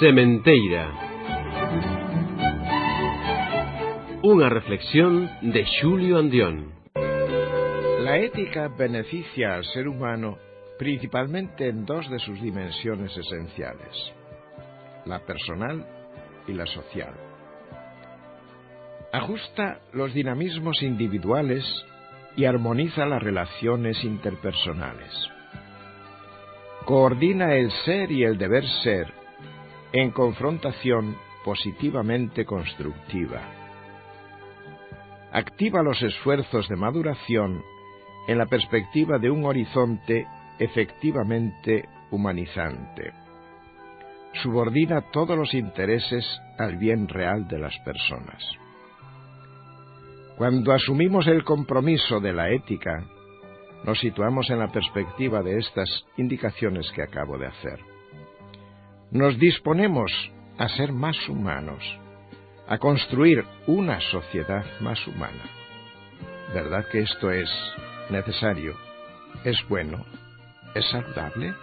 Sementeira. Unha reflexión de Xulio Andión. La ética beneficia al ser humano principalmente en dos de sus dimensiones esenciales, la personal y la social. Ajusta los dinamismos individuales y armoniza las relaciones interpersonales. Coordina el ser y el deber ser en confrontación positivamente constructiva. Activa los esfuerzos de maduración en la perspectiva de un horizonte efectivamente humanizante. Subordina todos los intereses al bien real de las personas. Cuando asumimos el compromiso de la ética, nos situamos en la perspectiva de estas indicaciones que acabo de hacer. Nos disponemos a ser más humanos, a construir una sociedad más humana. ¿Verdad que esto es necesario? ¿Es bueno? ¿Es saludable?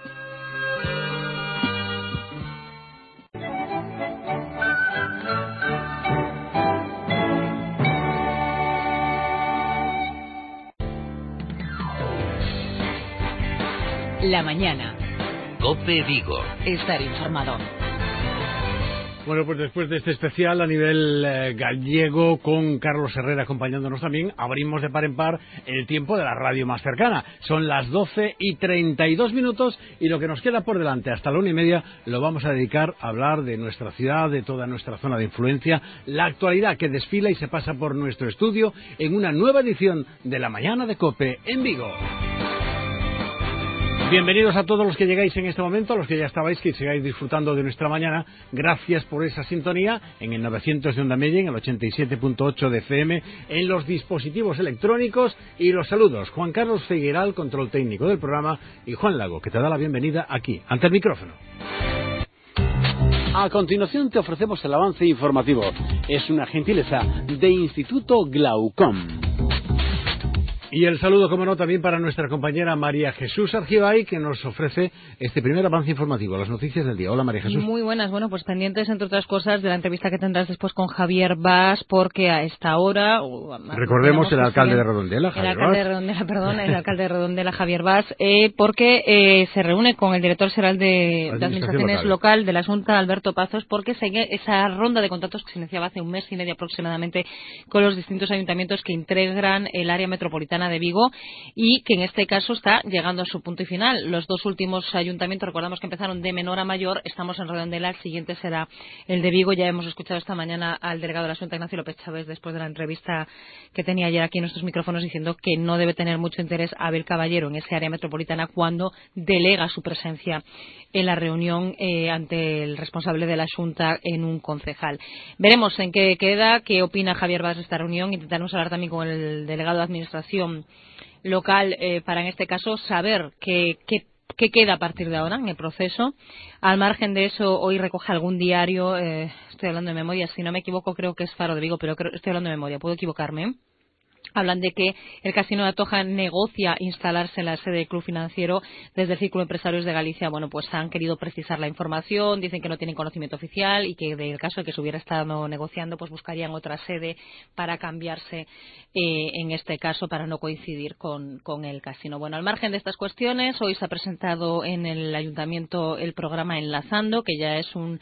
La mañana. COPE Vigo. Estar informado. Bueno, pues después de este especial a nivel gallego, con Carlos Herrera acompañándonos también, abrimos de par en par el tiempo de la radio más cercana. Son las 12:32 y lo que nos queda por delante hasta la 1:30 lo vamos a dedicar a hablar de nuestra ciudad, de toda nuestra zona de influencia, la actualidad que desfila y se pasa por nuestro estudio en una nueva edición de La Mañana de COPE en Vigo. Bienvenidos a todos los que llegáis en este momento, a los que ya estabais, que sigáis disfrutando de nuestra mañana. Gracias por esa sintonía en el 900 de Onda Media, en el 87.8 de FM, en los dispositivos electrónicos y los saludos. Juan Carlos Feigueral, control técnico del programa, y Juan Lago, que te da la bienvenida aquí, ante el micrófono. A continuación te ofrecemos el avance informativo. Es una gentileza de Instituto Glaucom. Y el saludo, como no, también para nuestra compañera María Jesús Argibay, que nos ofrece este primer avance informativo, las noticias del día. Hola, María Jesús. Muy buenas. Bueno, pues pendientes, entre otras cosas, de la entrevista que tendrás después con Javier Bas, porque a esta hora... Recordemos el alcalde de Redondela, Javier Bas. El alcalde de Redondela, Javier Bas, porque se reúne con el director general de Administraciones Local de la Junta, Alberto Pazos, porque sigue esa ronda de contactos que se iniciaba hace un mes y medio aproximadamente con los distintos ayuntamientos que integran el área metropolitana de Vigo y que en este caso está llegando a su punto y final. Los dos últimos ayuntamientos, recordamos que empezaron de menor a mayor, estamos en Redondela, el siguiente será el de Vigo. Ya hemos escuchado esta mañana al delegado de la Junta, Ignacio López Chávez, después de la entrevista que tenía ayer aquí en nuestros micrófonos, diciendo que no debe tener mucho interés Abel Caballero en ese área metropolitana cuando delega su presencia en la reunión ante el responsable de la Junta en un concejal. Veremos en qué queda, qué opina Javier Bas de esta reunión. Intentaremos hablar también con el delegado de Administración local para, en este caso, saber qué queda a partir de ahora en el proceso. Al margen de eso, hoy recoge algún diario, estoy hablando de memoria, si no me equivoco creo que es Faro de Vigo, pero estoy hablando de memoria, puedo equivocarme. Hablan de que el Casino de Atocha negocia instalarse en la sede del Club Financiero. Desde el Círculo de Empresarios de Galicia, bueno, pues han querido precisar la información, dicen que no tienen conocimiento oficial y que, en el caso de que se hubiera estado negociando, pues buscarían otra sede para cambiarse, en este caso, para no coincidir con el casino. Bueno, al margen de estas cuestiones, hoy se ha presentado en el Ayuntamiento el programa Enlazando, que ya es un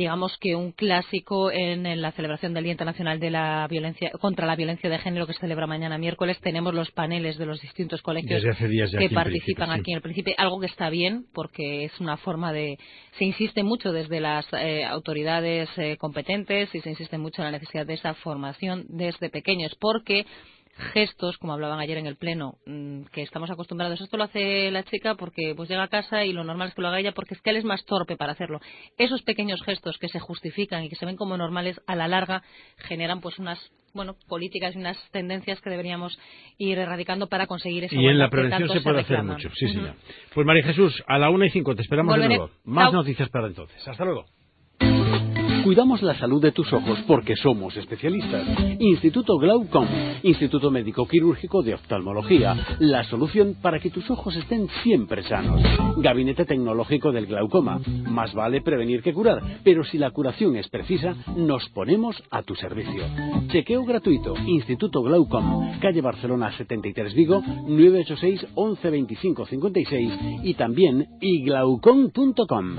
clásico en la celebración del Día Internacional de la Violencia contra la Violencia de Género, que se celebra mañana miércoles. Tenemos los paneles de los distintos colegios que participan aquí en el Príncipe, algo que está bien porque es una forma de... Se insiste mucho desde las autoridades competentes y se insiste mucho en la necesidad de esa formación desde pequeños, porque gestos, como hablaban ayer en el pleno, que estamos acostumbrados, esto lo hace la chica porque pues llega a casa y lo normal es que lo haga ella porque es que él es más torpe para hacerlo. Esos pequeños gestos que se justifican y que se ven como normales, a la larga generan pues unas políticas y unas tendencias que deberíamos ir erradicando para conseguir esa igualdad. Y en la prevención se puede hacer mucho, sí, señor. Pues María Jesús, a la 1:05 te esperamos de nuevo. Más noticias para entonces. Hasta luego. Cuidamos la salud de tus ojos porque somos especialistas. Instituto Glaucom, Instituto Médico Quirúrgico de Oftalmología, la solución para que tus ojos estén siempre sanos. Gabinete tecnológico del glaucoma. Más vale prevenir que curar, pero si la curación es precisa, nos ponemos a tu servicio. Chequeo gratuito, Instituto Glaucom, calle Barcelona 73 Vigo, 986 11 25 56 y también iglaucom.com.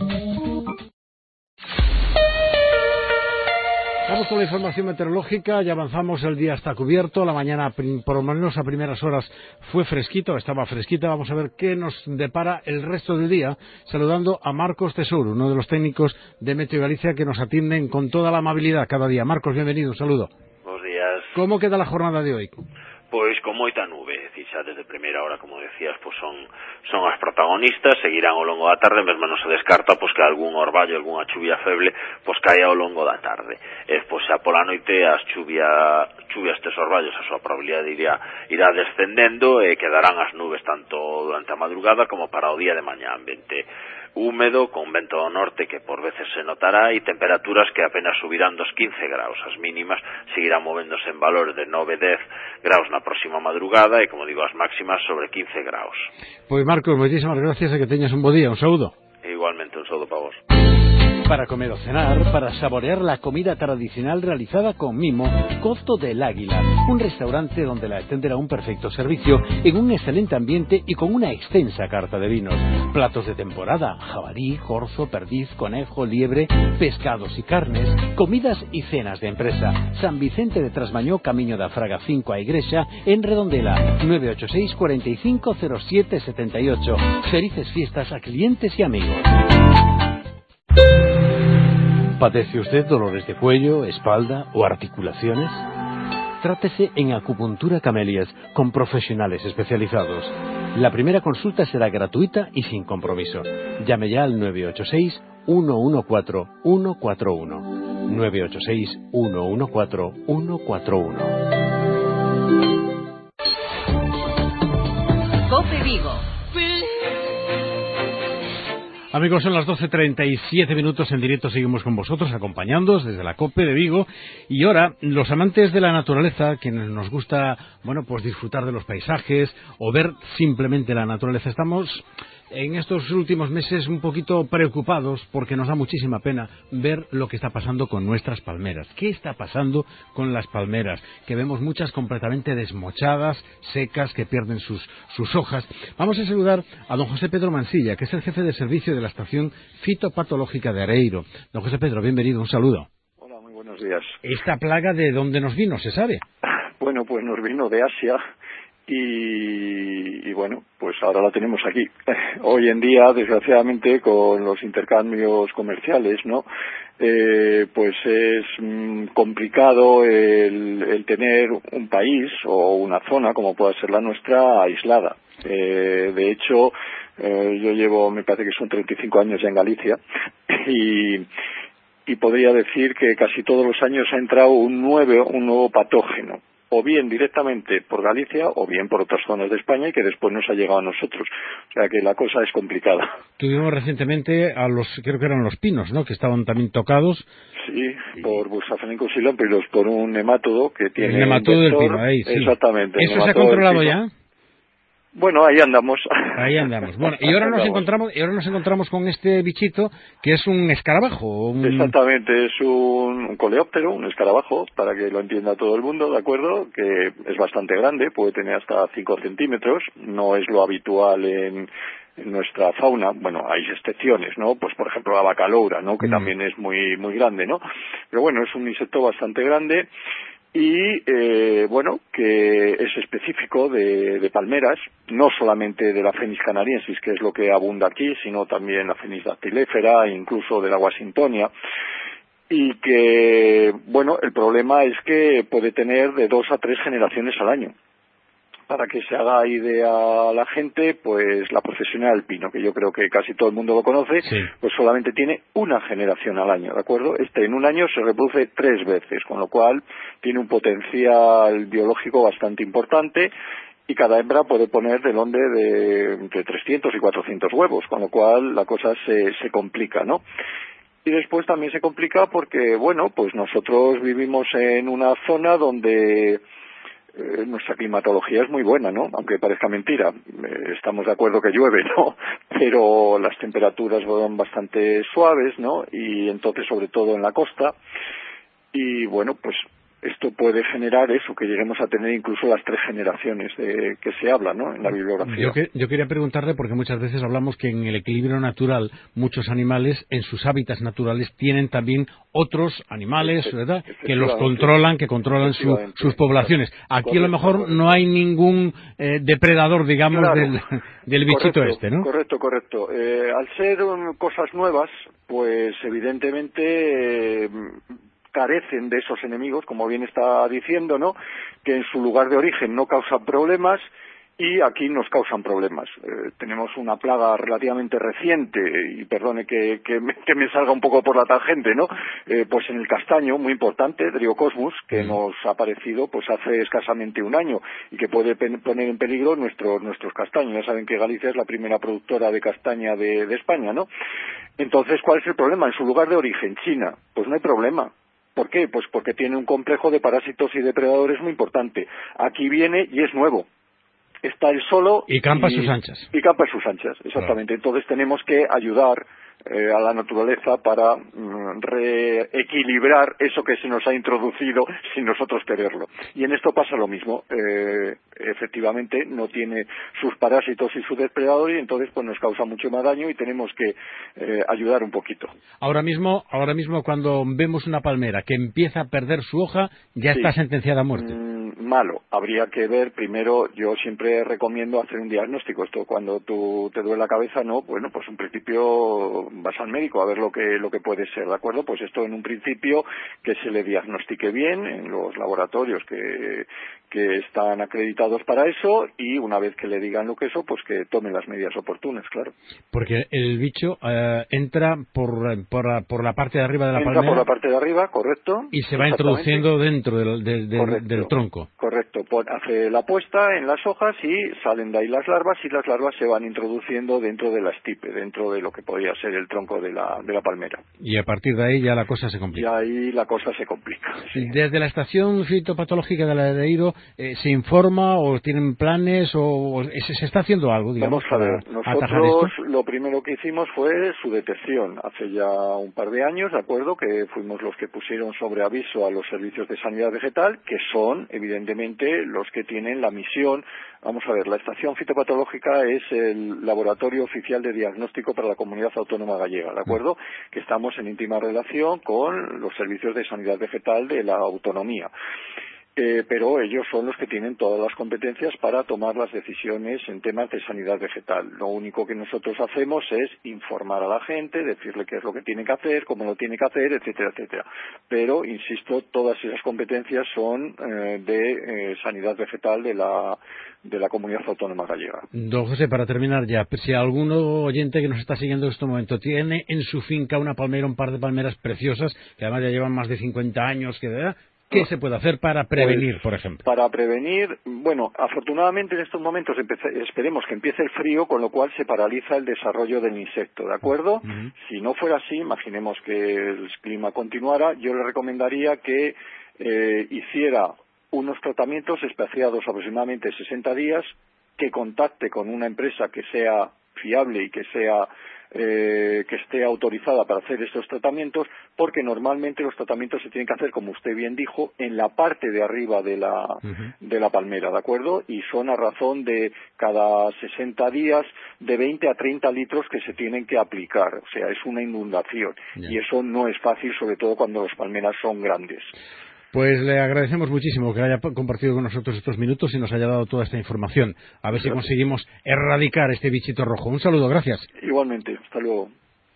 Vamos con la información meteorológica, ya avanzamos, el día está cubierto, la mañana por lo menos a primeras horas fue fresquito, estaba fresquita, vamos a ver qué nos depara el resto del día, saludando a Marcos Tesouro, uno de los técnicos de Meteo Galicia que nos atienden con toda la amabilidad cada día. Marcos, bienvenido, un saludo. Buenos días. ¿Cómo queda la jornada de hoy? Pois con moita nube, xa desde primeira hora, como decías, pois son as protagonistas, seguirán ao longo da tarde, mesmo non se descarta pois que algún orballo, algunha chuvia feble, pois caia ao longo da tarde. E pois xa pola noite as chuvias tes orballos, a súa probabilidade irá descendendo e quedarán as nubes tanto durante a madrugada como para o día de mañá, ambiente húmedo, con vento do norte que por veces se notará e temperaturas que apenas subirán dos 15 graus. As mínimas seguirán movéndose en valores de 9-10 graus na próxima madrugada e, como digo, as máximas sobre 15 graus. Pois Marcos, moitísimas gracias e que teñas un bo día, un saúdo. Igualmente, un saúdo para vos. Para comer o cenar, para saborear la comida tradicional realizada con mimo, Costo del Águila, un restaurante donde la atenderá un perfecto servicio, en un excelente ambiente y con una extensa carta de vinos. Platos de temporada, jabalí, corzo, perdiz, conejo, liebre, pescados y carnes, comidas y cenas de empresa. San Vicente de Trasmañó, Camiño da Fraga 5 a Igrexa, en Redondela, 986 45 07 78. Felices fiestas a clientes y amigos. ¿Padece usted dolores de cuello, espalda o articulaciones? Trátese en Acupuntura Camelias con profesionales especializados. La primera consulta será gratuita y sin compromiso. Llame ya al 986 114 141. 986 114 141. COPE Vigo. Amigos, son las 12:37 minutos en directo, seguimos con vosotros, acompañándoos desde la COPE de Vigo. Y ahora, los amantes de la naturaleza, quienes nos gusta, pues disfrutar de los paisajes o ver simplemente la naturaleza, estamos en estos últimos meses un poquito preocupados porque nos da muchísima pena ver lo que está pasando con nuestras palmeras. ¿Qué está pasando con las palmeras? Que vemos muchas completamente desmochadas, secas, que pierden sus hojas. Vamos a saludar a don José Pedro Mansilla, que es el jefe de servicio de la estación fitopatológica de Areiro. Don José Pedro, bienvenido, un saludo. Hola, muy buenos días. ¿Esta plaga de dónde nos vino, se sabe? Bueno, pues nos vino de Asia. Y bueno, pues ahora la tenemos aquí. Hoy en día, desgraciadamente, con los intercambios comerciales, ¿no? Pues es complicado el tener un país o una zona, como pueda ser la nuestra, aislada. De hecho, yo llevo, me parece que son 35 años ya en Galicia, y podría decir que casi todos los años ha entrado un nuevo patógeno, o bien directamente por Galicia o bien por otras zonas de España y que después nos ha llegado a nosotros. O sea que la cosa es complicada. Tuvimos recientemente creo que eran los pinos, ¿no?, que estaban también tocados. Sí, por Bursaphenecus silompilos, por un nemátodo que tiene... El nemátodo del pino, ahí, sí. Exactamente. ¿Eso se ha controlado ya? Bueno, ahí andamos. Ahí andamos. Bueno, y ahora nos encontramos con este bichito que es un escarabajo. Exactamente, es un coleóptero, un escarabajo, para que lo entienda todo el mundo, ¿de acuerdo? Que es bastante grande, puede tener hasta 5 centímetros, no es lo habitual en nuestra fauna. Bueno, hay excepciones, ¿no? Pues por ejemplo la bacaloura, ¿no?, que también es muy muy grande, ¿no? Pero bueno, es un insecto bastante grande. Y bueno, que es específico de palmeras, no solamente de la Phoenix canariensis, que es lo que abunda aquí, sino también la Phoenix dactilífera, incluso de la Washingtonia, y que, bueno, el problema es que puede tener de 2 a 3 generaciones al año. Para que se haga idea la gente, pues la profesional del pino, que yo creo que casi todo el mundo lo conoce, sí, pues solamente tiene una generación al año, ¿de acuerdo? En un año se reproduce 3 veces, con lo cual tiene un potencial biológico bastante importante, y cada hembra puede poner de entre 300 y 400 huevos, con lo cual la cosa se complica, ¿no? Y después también se complica porque, bueno, pues nosotros vivimos en una zona donde nuestra climatología es muy buena, ¿no? Aunque parezca mentira. Estamos de acuerdo que llueve, ¿no? Pero las temperaturas son bastante suaves, ¿no? Y entonces, sobre todo en la costa. Y bueno, pues esto puede generar eso, que lleguemos a tener incluso las 3 generaciones de que se habla, ¿no?, en la bibliografía. Yo quería preguntarle, porque muchas veces hablamos que en el equilibrio natural muchos animales, en sus hábitats naturales, tienen también otros animales, ¿verdad?, que los controlan, sus poblaciones. Aquí a lo mejor no hay ningún depredador, digamos, del bichito ¿no? Correcto. Al ser cosas nuevas, pues evidentemente carecen de esos enemigos, como bien está diciendo, ¿no?, que en su lugar de origen no causan problemas y aquí nos causan problemas. Tenemos una plaga relativamente reciente, y perdone que me salga un poco por la tangente, ¿no?, pues en el castaño, muy importante, Dryocosmus, que nos ha aparecido pues hace escasamente un año y que puede poner en peligro nuestros castaños. Ya saben que Galicia es la primera productora de castaña de España, ¿no? Entonces, ¿cuál es el problema? En su lugar de origen, China, pues no hay problema. ¿Por qué? Pues porque tiene un complejo de parásitos y depredadores muy importante. Aquí viene y es nuevo. Está él solo. Y campa a sus anchas. Y campa a sus anchas, exactamente. Claro. Entonces tenemos que ayudar a la naturaleza para reequilibrar eso que se nos ha introducido sin nosotros quererlo. Y en esto pasa lo mismo. Efectivamente no tiene sus parásitos y su depredador y entonces pues nos causa mucho más daño y tenemos que ayudar un poquito. Ahora mismo cuando vemos una palmera que empieza a perder su hoja, ya está sentenciada a muerte. Malo. Habría que ver primero, yo siempre recomiendo hacer un diagnóstico. Esto cuando tú te duele la cabeza, no, bueno, pues en principio vas al médico a ver lo que puede ser, ¿de acuerdo? Pues esto en un principio que se le diagnostique bien en los laboratorios que están acreditados para eso y una vez que le digan lo que eso, pues que tomen las medidas oportunas, claro. Porque el bicho entra por la parte de arriba de la palmera. Entra por la parte de arriba, correcto. Y se va introduciendo dentro del tronco. Correcto. Hace la puesta en las hojas y salen de ahí las larvas y las larvas se van introduciendo dentro de la estipe, dentro de lo que podría ser el tronco de la palmera. Y a partir de ahí ya la cosa se complica. Y ahí la cosa se complica. Sí. Desde la estación fitopatológica de la de Eiro, ¿se informa o tienen planes o se está haciendo algo, digamos? Vamos a ver, nosotros lo primero que hicimos fue su detección. Hace ya un par de años, ¿de acuerdo?, que fuimos los que pusieron sobre aviso a los servicios de sanidad vegetal, que son, evidentemente, los que tienen la misión. Vamos a ver, la estación fitopatológica es el laboratorio oficial de diagnóstico para la Comunidad Autónoma Gallega, ¿de acuerdo?, que estamos en íntima relación con los servicios de sanidad vegetal de la autonomía. Pero ellos son los que tienen todas las competencias para tomar las decisiones en temas de sanidad vegetal. Lo único que nosotros hacemos es informar a la gente, decirle qué es lo que tiene que hacer, cómo lo tiene que hacer, etcétera, etcétera. Pero, insisto, todas esas competencias son de sanidad vegetal de la Comunidad Autónoma Gallega. Don José, para terminar ya, si algún oyente que nos está siguiendo en este momento tiene en su finca una palmera, un par de palmeras preciosas, que además ya llevan más de 50 años, ¿qué se puede hacer para prevenir, por ejemplo? Para prevenir, bueno, afortunadamente en estos momentos esperemos que empiece el frío, con lo cual se paraliza el desarrollo del insecto, ¿de acuerdo? Uh-huh. Si no fuera así, imaginemos que el clima continuara, yo le recomendaría que hiciera unos tratamientos espaciados aproximadamente 60 días, que contacte con una empresa que sea fiable y que esté autorizada para hacer estos tratamientos, porque normalmente los tratamientos se tienen que hacer, como usted bien dijo, en la parte de arriba de la palmera, ¿de acuerdo? Y son a razón de cada 60 días de 20 a 30 litros que se tienen que aplicar, o sea, es una inundación. Yeah. Y eso no es fácil, sobre todo cuando las palmeras son grandes. Pues le agradecemos muchísimo que haya compartido con nosotros estos minutos y nos haya dado toda esta información. A ver si conseguimos erradicar este bichito rojo. Un saludo, gracias. Igualmente, hasta luego.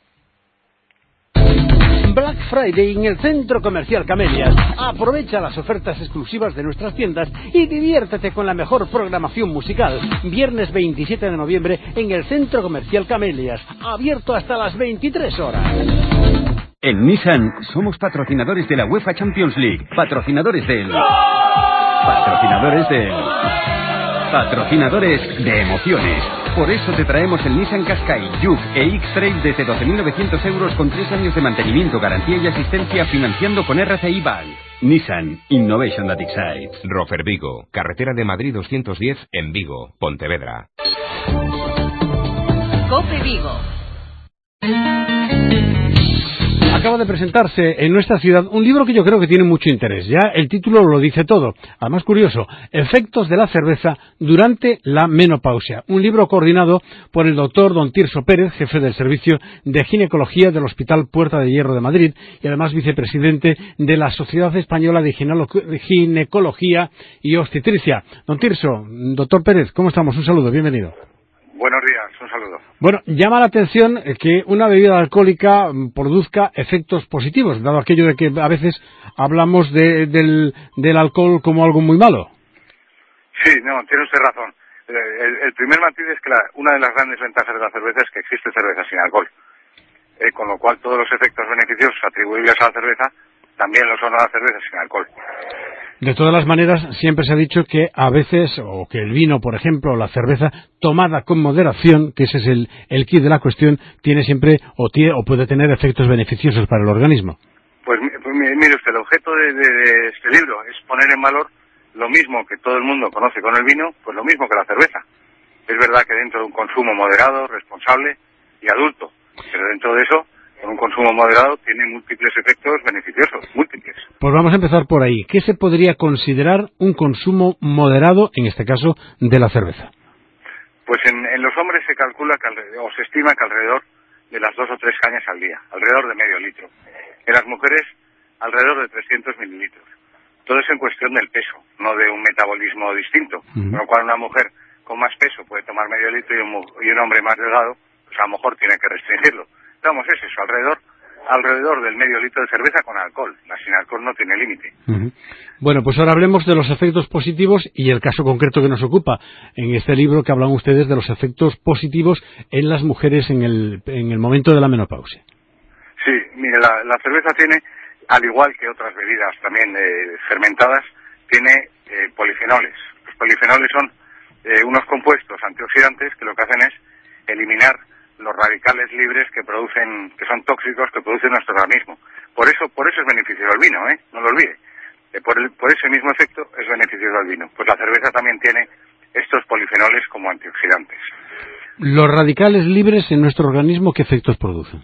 Black Friday en el Centro Comercial Camelias. Aprovecha las ofertas exclusivas de nuestras tiendas y diviértete con la mejor programación musical. Viernes 27 de noviembre en el Centro Comercial Camelias. Abierto hasta las 23 horas. En Nissan somos patrocinadores de la UEFA Champions League, patrocinadores de emociones, Por eso te traemos el Nissan Qashqai, Juke e X-Trail desde 12.900 euros con 3 años de mantenimiento, garantía y asistencia financiando con RCI Bank. Nissan Innovation that excites. Rofer Vigo, carretera de Madrid 210 en Vigo, Pontevedra. COPE Vigo. Acaba de presentarse en nuestra ciudad un libro que yo creo que tiene mucho interés. Ya el título lo dice todo. Además, curioso, Efectos de la cerveza durante la menopausia. Un libro coordinado por el doctor don Tirso Pérez, jefe del Servicio de Ginecología del Hospital Puerta de Hierro de Madrid y además vicepresidente de la Sociedad Española de Ginecología y Obstetricia. Don Tirso, doctor Pérez, ¿cómo estamos? Un saludo, bienvenido. Buenos días, un saludo. Bueno, llama la atención que una bebida alcohólica produzca efectos positivos, dado aquello de que a veces hablamos del alcohol como algo muy malo. Sí, no, tiene usted razón. El primer matiz es que una de las grandes ventajas de la cerveza es que existe cerveza sin alcohol. Con lo cual todos los efectos beneficiosos atribuibles a la cerveza también lo son a la cerveza sin alcohol. De todas las maneras, siempre se ha dicho que a veces, o que el vino, por ejemplo, o la cerveza, tomada con moderación, que ese es el quid de la cuestión, tiene siempre, o puede tener efectos beneficiosos para el organismo. Pues mire usted, el objeto de este libro es poner en valor lo mismo que todo el mundo conoce con el vino, pues lo mismo que la cerveza. Es verdad que dentro de un consumo moderado, responsable y adulto, pero dentro de eso, con un consumo moderado, tiene múltiples efectos beneficiosos, múltiples. Pues vamos a empezar por ahí. ¿Qué se podría considerar un consumo moderado, en este caso, de la cerveza? Pues en los hombres se calcula o se estima que alrededor de las 2 o 3 cañas al día, alrededor de medio litro. En las mujeres, alrededor de 300 mililitros. Todo es en cuestión del peso, no de un metabolismo distinto. Con lo cual una mujer con más peso puede tomar medio litro y un hombre más delgado, pues a lo mejor tiene que restringirlo. Vamos, es eso, alrededor del medio litro de cerveza con alcohol. La sin alcohol no tiene límite. Bueno, pues ahora hablemos de los efectos positivos y el caso concreto que nos ocupa en este libro, que hablan ustedes de los efectos positivos en las mujeres en el momento de la menopausia. Sí, mire, la cerveza tiene, al igual que otras bebidas también fermentadas, tiene polifenoles. Los polifenoles son unos compuestos antioxidantes que lo que hacen es eliminar los radicales libres que son tóxicos, que produce nuestro organismo. Por eso es beneficioso el vino, no lo olvide. Por ese mismo efecto es beneficioso el vino. Pues la cerveza también tiene estos polifenoles como antioxidantes. ¿Los radicales libres en nuestro organismo qué efectos producen?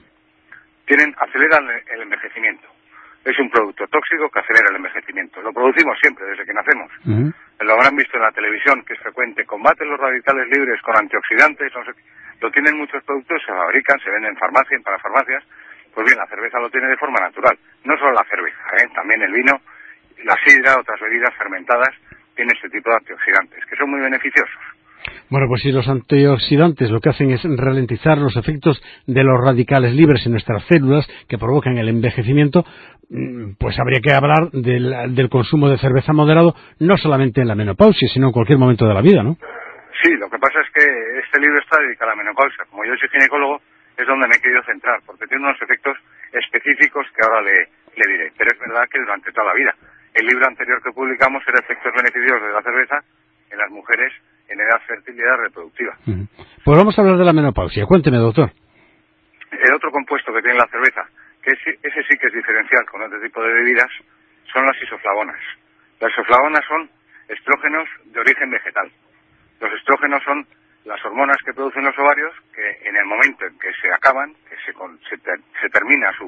Aceleran el envejecimiento. Es un producto tóxico que acelera el envejecimiento. Lo producimos siempre, desde que nacemos. Lo habrán visto en la televisión, que es frecuente. Combate los radicales libres con antioxidantes, no sé qué. Lo tienen muchos productos, se fabrican, se venden en farmacia, en parafarmacias. Pues bien, la cerveza lo tiene de forma natural. No solo la cerveza, también el vino, la sidra, otras bebidas fermentadas, tienen este tipo de antioxidantes, que son muy beneficiosos. Bueno, pues si los antioxidantes lo que hacen es ralentizar los efectos de los radicales libres en nuestras células que provocan el envejecimiento, pues habría que hablar del consumo de cerveza moderado, no solamente en la menopausia, sino en cualquier momento de la vida, ¿no? Sí, lo que pasa es que este libro está dedicado a la menopausia. Como yo soy ginecólogo, es donde me he querido centrar, porque tiene unos efectos específicos que ahora le diré. Pero es verdad que durante toda la vida. El libro anterior que publicamos era Efectos beneficiosos de la cerveza en las mujeres en edad fértil y edad reproductiva. Pues vamos a hablar de la menopausia. Cuénteme, doctor. El otro compuesto que tiene la cerveza, que ese sí que es diferencial con otro tipo de bebidas, son las isoflavonas. Las isoflavonas son estrógenos de origen vegetal. Los estrógenos son las hormonas que producen los ovarios, que en el momento en que se acaban, que se termina su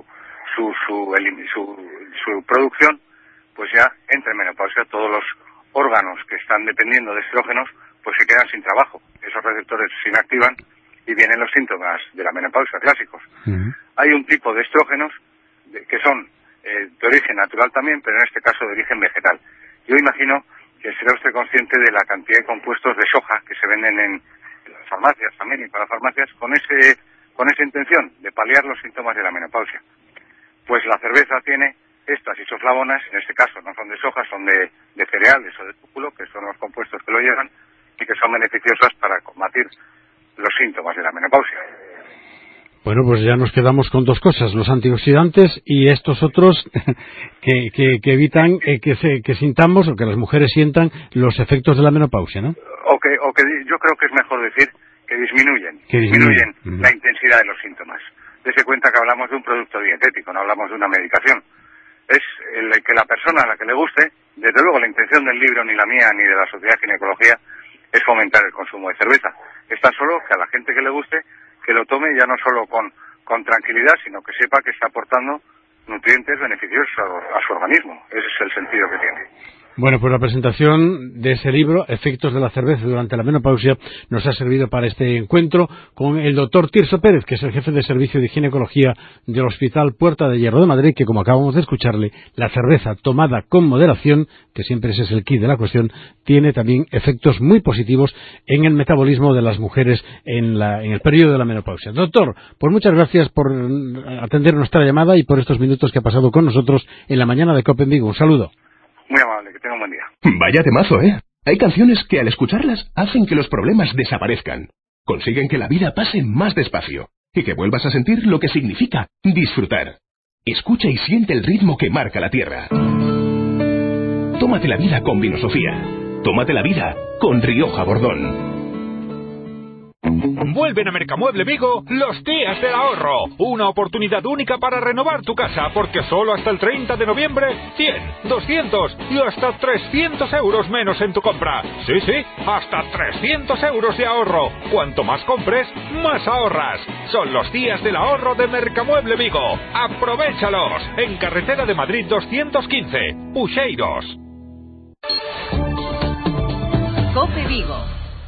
producción, pues ya entra en menopausia. Todos los órganos que están dependiendo de estrógenos pues se quedan sin trabajo. Esos receptores se inactivan y vienen los síntomas de la menopausia clásicos. Hay un tipo de estrógenos que son de origen natural también, pero en este caso de origen vegetal. Yo imagino que será usted consciente de la cantidad de compuestos de soja que se venden en las farmacias también y para farmacias con esa intención de paliar los síntomas de la menopausia. Pues la cerveza tiene estas isoflavonas, en este caso no son de soja, son de cereales o de lúpulo, que son los compuestos que lo llevan y que son beneficiosas para combatir los síntomas de la menopausia. Bueno, pues ya nos quedamos con dos cosas, los antioxidantes y estos otros que evitan que sintamos o que las mujeres sientan los efectos de la menopausia, ¿no? O que yo creo que es mejor decir que disminuyen la intensidad de los síntomas. Dese cuenta que hablamos de un producto dietético, no hablamos de una medicación. Es el que la persona a la que le guste, desde luego la intención del libro, ni la mía ni de la Sociedad de Ginecología, es fomentar el consumo de cerveza. Es tan solo que a la gente que le guste, que lo tome ya no solo con tranquilidad, sino que sepa que está aportando nutrientes beneficiosos a su organismo. Ese es el sentido que tiene. Bueno, pues la presentación de ese libro, Efectos de la cerveza durante la menopausia, nos ha servido para este encuentro con el doctor Tirso Pérez, que es el jefe de servicio de ginecología del Hospital Puerta de Hierro de Madrid, que, como acabamos de escucharle, la cerveza tomada con moderación, que siempre ese es el quid de la cuestión, tiene también efectos muy positivos en el metabolismo de las mujeres en el periodo de la menopausia. Doctor, pues muchas gracias por atender nuestra llamada y por estos minutos que ha pasado con nosotros en la mañana de COPE en Vigo. Un saludo. Muy amable, que tenga un buen día. Vaya temazo, ¿eh? Hay canciones que al escucharlas hacen que los problemas desaparezcan. Consiguen que la vida pase más despacio y que vuelvas a sentir lo que significa disfrutar. Escucha y siente el ritmo que marca la tierra. Tómate la vida con Vinosofía. Tómate la vida con Rioja Bordón. Vuelven a Mercamueble Vigo los días del ahorro. Una oportunidad única para renovar tu casa, porque solo hasta el 30 de noviembre 100, 200 y hasta 300 euros menos en tu compra. Sí, hasta 300 euros de ahorro. Cuanto más compres, más ahorras. Son los días del ahorro de Mercamueble Vigo. ¡Aprovéchalos! En Carretera de Madrid 215, Puxeiros. COPE Vigo.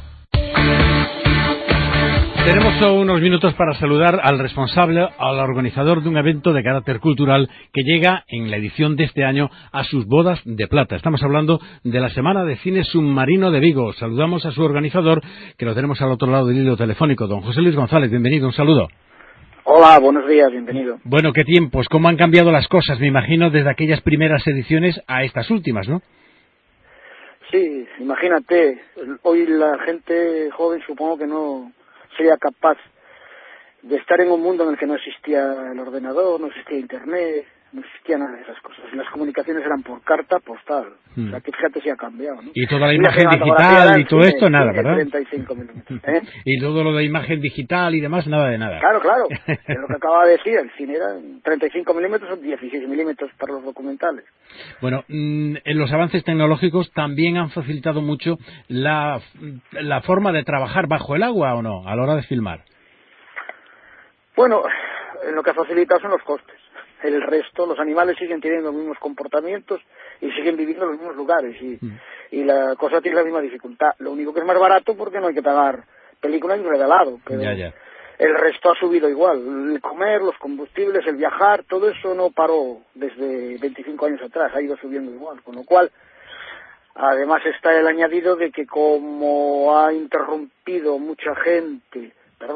Tenemos unos minutos para saludar al responsable, al organizador de un evento de carácter cultural que llega en la edición de este año a sus bodas de plata. Estamos hablando de la Semana de Cine Submarino de Vigo. Saludamos a su organizador, que lo tenemos al otro lado del hilo telefónico, don José Luis González. Bienvenido, un saludo. Hola, buenos días, bienvenido. Bueno, qué tiempos, cómo han cambiado las cosas, me imagino, desde aquellas primeras ediciones a estas últimas, ¿no? Sí, imagínate, hoy la gente joven supongo que no sería capaz de estar en un mundo en el que no existía el ordenador, no existía internet, no existía nada de esas cosas. Las comunicaciones eran por carta postal. O sea, que fíjate si ha cambiado, ¿no? Y toda la imagen digital y todo esto, nada, ¿verdad? 35 milímetros, ¿eh? Y todo lo de imagen digital y demás, nada de nada. Claro, es lo que acaba de decir, el cine era 35 milímetros o 16 milímetros para los documentales. Bueno, en los avances tecnológicos también han facilitado mucho la forma de trabajar bajo el agua, ¿o no?, a la hora de filmar. Bueno, lo que ha facilitado son los costes. El resto, los animales siguen teniendo los mismos comportamientos y siguen viviendo en los mismos lugares y la cosa tiene la misma dificultad. Lo único que es más barato porque no hay que pagar películas ni regalado, pero el resto ha subido igual. El comer, los combustibles, el viajar, todo eso no paró desde 25 años atrás, ha ido subiendo igual, con lo cual además está el añadido de que como ha irrumpido mucha gente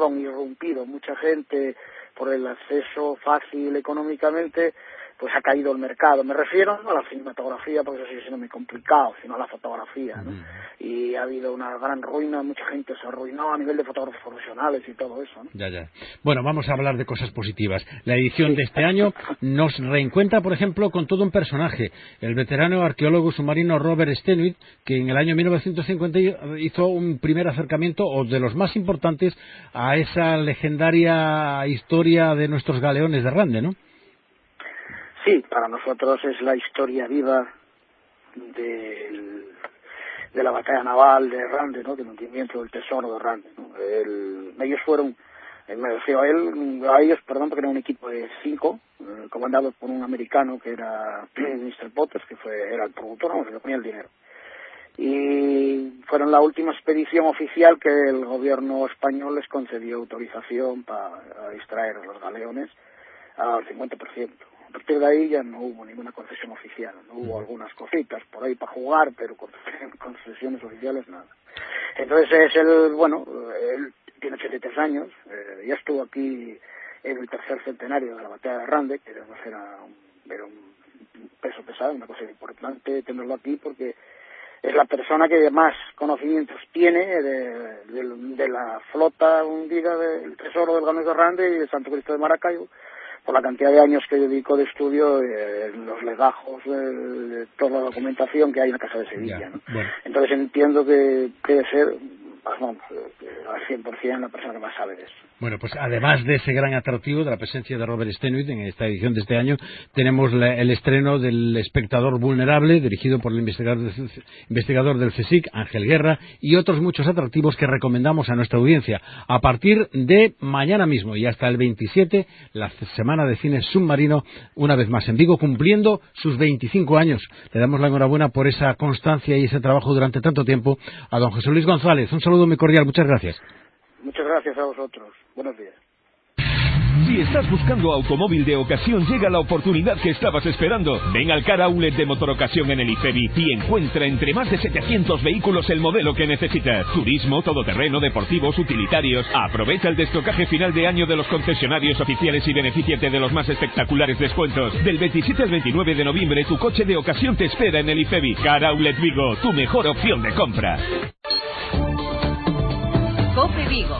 por el acceso fácil económicamente, pues ha caído el mercado. Me refiero no a la cinematografía, porque eso sigue siendo muy complicado, sino a la fotografía, ¿no? Y ha habido una gran ruina, mucha gente se arruinó a nivel de fotógrafos profesionales y todo eso, ¿no? Bueno, vamos a hablar de cosas positivas. La edición de este año nos reencuentra, por ejemplo, con todo un personaje, el veterano arqueólogo submarino Robert Steenhuisen, que en el año 1950 hizo un primer acercamiento, o de los más importantes, a esa legendaria historia de nuestros galeones de Rande, ¿no? Sí, para nosotros es la historia viva de la batalla naval de Rande, ¿no?, del hundimiento del tesoro de Rande, ¿no? Ellos fueron, me refiero a ellos, porque era un equipo de 5, comandado por un americano que era Mr. Potters, que era el productor, se le ponía el dinero. Y fueron la última expedición oficial que el gobierno español les concedió autorización para extraer los galeones al 50%. A partir de ahí ya no hubo ninguna concesión oficial, no hubo algunas cositas por ahí para jugar, pero concesiones oficiales nada. Entonces él tiene 83 años, ya estuvo aquí en el tercer centenario de la batalla de Rande, que era un peso pesado, una cosa importante tenerlo aquí porque es la persona que más conocimientos tiene de la flota hundida del tesoro del Galeón de Rande y de Santo Cristo de Maracaibo, por la cantidad de años que dedico de estudio los legajos de toda la documentación que hay en la Casa de Sevilla, ¿no? Entonces entiendo que debe ser vamos, al 100% la persona que más sabe de eso. Bueno, pues además de ese gran atractivo de la presencia de Robert Steenhuis en esta edición de este año, tenemos el estreno del Espectador Vulnerable, dirigido por el investigador del CSIC, Ángel Guerra, y otros muchos atractivos que recomendamos a nuestra audiencia. A partir de mañana mismo y hasta el 27, la Semana de Cine Submarino, una vez más en Vigo, cumpliendo sus 25 años. Le damos la enhorabuena por esa constancia y ese trabajo durante tanto tiempo a don José Luis González. Un saludo muy cordial, muchas gracias. Muchas gracias a vosotros. Buenos días. Si estás buscando automóvil de ocasión, llega la oportunidad que estabas esperando. Ven al Car Outlet de Motorocasión en el IFEBI y encuentra entre más de 700 vehículos el modelo que necesitas. Turismo, todoterreno, deportivos, utilitarios. Aprovecha el destocaje final de año de los concesionarios oficiales y benefíciate de los más espectaculares descuentos. Del 27 al 29 de noviembre, tu coche de ocasión te espera en el IFEBI. Car Outlet Vigo, tu mejor opción de compra. COPE Vigo.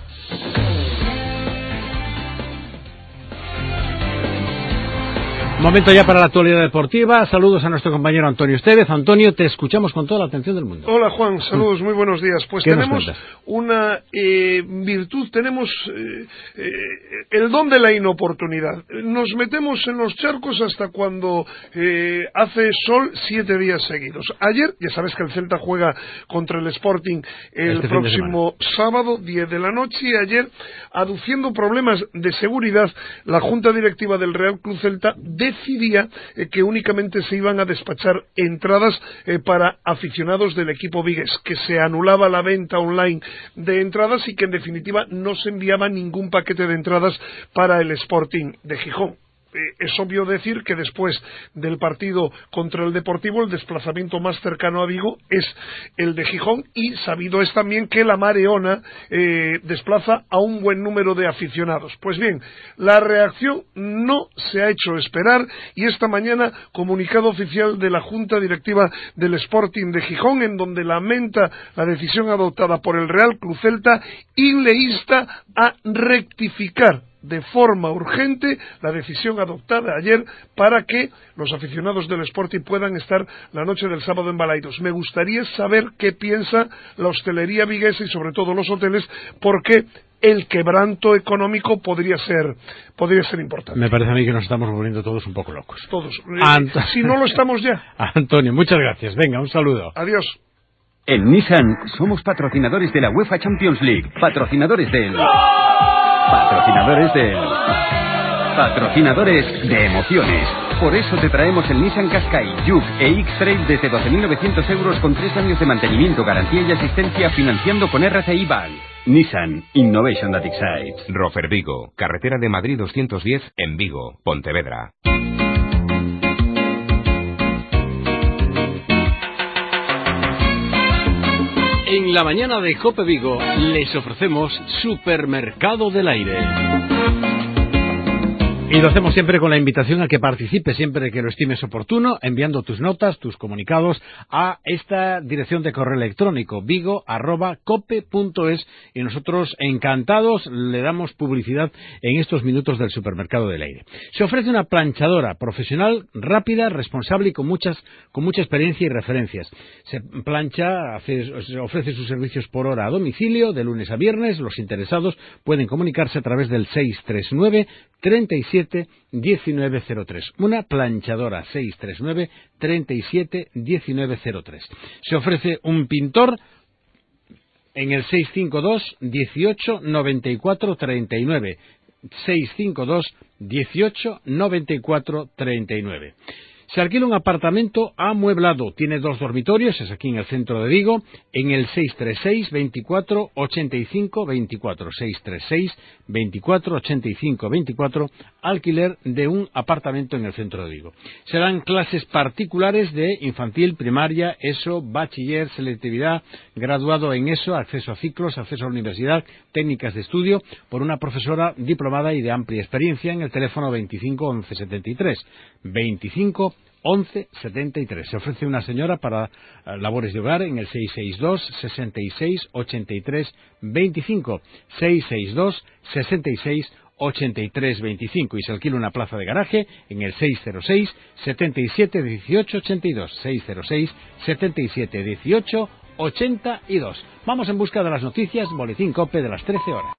Momento ya para la actualidad deportiva. Saludos a nuestro compañero Antonio Estevez. Antonio, te escuchamos con toda la atención del mundo. Hola Juan, saludos, muy buenos días. Pues tenemos una virtud, tenemos el don de la inoportunidad. Nos metemos en los charcos hasta cuando hace sol 7 días seguidos. Ayer, ya sabes que el Celta juega contra el Sporting el próximo sábado, 10 de la noche, y ayer, aduciendo problemas de seguridad, la Junta Directiva del Real Club Celta decidía que únicamente se iban a despachar entradas para aficionados del equipo vigués, que se anulaba la venta online de entradas y que en definitiva no se enviaba ningún paquete de entradas para el Sporting de Gijón. Es obvio decir que después del partido contra el Deportivo, el desplazamiento más cercano a Vigo es el de Gijón, y sabido es también que la Mareona desplaza a un buen número de aficionados. Pues bien, la reacción no se ha hecho esperar, y esta mañana comunicado oficial de la Junta Directiva del Sporting de Gijón, en donde lamenta la decisión adoptada por el Real Club Celta y le insta a rectificar de forma urgente la decisión adoptada ayer para que los aficionados del Sporting puedan estar la noche del sábado en Balaidos. Me gustaría saber qué piensa la hostelería viguesa y sobre todo los hoteles, porque el quebranto económico podría ser importante. Me parece a mí que nos estamos volviendo todos un poco locos. Todos. Si no lo estamos ya. Antonio, muchas gracias. Venga, un saludo. Adiós. En Nissan somos patrocinadores de la UEFA Champions League, patrocinadores de emociones. Por eso te traemos el Nissan Qashqai, Juke e X-Trail desde 12.900 euros con 3 años de mantenimiento, garantía y asistencia, financiando con RCI Bank. Nissan Innovation that excites. Rofer Vigo, carretera de Madrid 210 en Vigo, Pontevedra. En la mañana de COPE Vigo les ofrecemos Supermercado del Aire. Y lo hacemos siempre con la invitación a que participe siempre que lo estimes oportuno, enviando tus notas, tus comunicados a esta dirección de correo electrónico, vigo@cope.es, y nosotros encantados le damos publicidad en estos minutos del Supermercado del Aire. Se ofrece una planchadora profesional, rápida, responsable y con mucha experiencia y referencias. Se plancha, ofrece sus servicios por hora a domicilio, de lunes a viernes. Los interesados pueden comunicarse a través del 639 37 1903. Una planchadora, 639 37 1903. Se ofrece un pintor en el 652 18 94 39. 652 18 94 39. Se alquila un apartamento amueblado, tiene 2 dormitorios, es aquí en el centro de Vigo, en el 636 24 85 24, 636 24 85 24, alquiler de un apartamento en el centro de Vigo. Se dan clases particulares de infantil, primaria, ESO, bachiller, selectividad, graduado en ESO, acceso a ciclos, acceso a la universidad, técnicas de estudio, por una profesora diplomada y de amplia experiencia, en el teléfono 25 11 73, 25 11 73. Se ofrece una señora para labores de hogar en el 662 66 83 25, 662 66 83 25, y se alquila una plaza de garaje en el 606 77 18 82, 606 77 18 82. Vamos en busca de las noticias, Boletín COPE de las 13 horas.